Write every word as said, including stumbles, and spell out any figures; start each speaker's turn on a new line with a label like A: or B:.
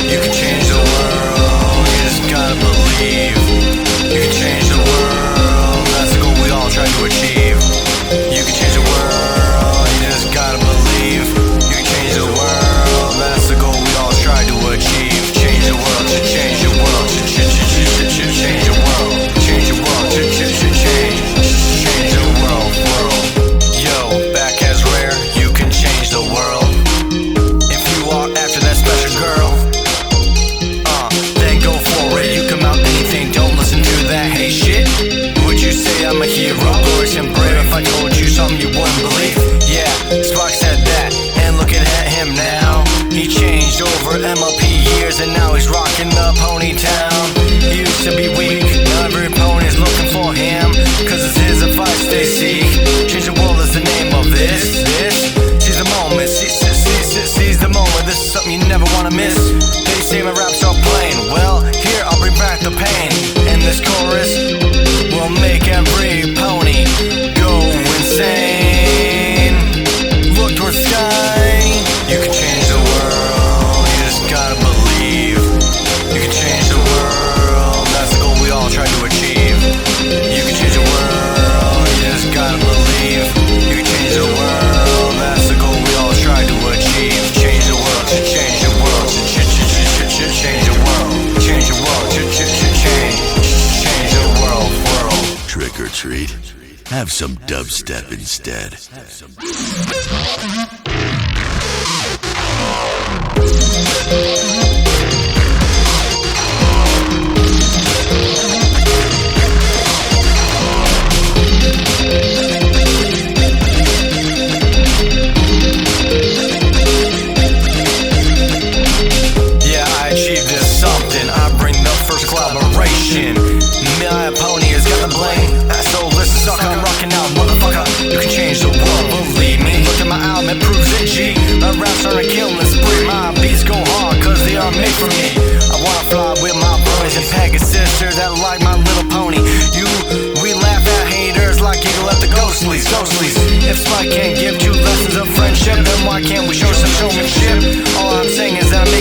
A: You can change the world, you just gotta believe. You can change the world, that's the goal we all try to achieve. You can change the world, you just gotta believe. You can change the world, that's the goal we all try to achieve. Change the world, to change the world, to change the world, change the world, to change, change the world, world. Yo, back as rare, you can change the world. If you are after that special girl, uh, then go for it. You come out anything, don't listen to that hate shit. Would you say I'm a hero, glorious and brave? If I told you something you wouldn't believe? Yeah, Spark said that, and looking at him now. He changed over M L P years, and now he's rocking the Ponytown. He used to be weak, now every pony's looking for him, cause it's his advice they seek. Change the world is the name of this, this. Seize the moment, seize, seize, seize, seize the moment. This is something you never wanna miss. They say my raps are plain, well, here I'll bring back the pain. And this chorus will make every pony go insane. Look towards the sky. You can change the world, you just gotta believe. You can change the world, that's the goal we all try to achieve. You can change the world, you just gotta believe. You can change the world, that's the goal we all try to achieve. Change the world, to change the world, to ch ch ch ch change the world, change the world, to ch ch change, change the world, world.
B: Trick or treat, have some dubstep instead.
A: Yeah, I achieved this something. I bring the first collaboration. My pony has got the bling. So listen, suck, I'm rocking out, motherfucker. You can change the world, believe me. Look at my album, it proves it, G. My raps are a killing spree. My beats go hard, cause they are made for me. I wanna fly with my boys and Pegasus that like my little pony. You, we laugh at haters like Eagle at the ghostlies, ghostlies. If Spike can't give two lessons of friendship, then why can't we show some showmanship? All I'm saying is that I'm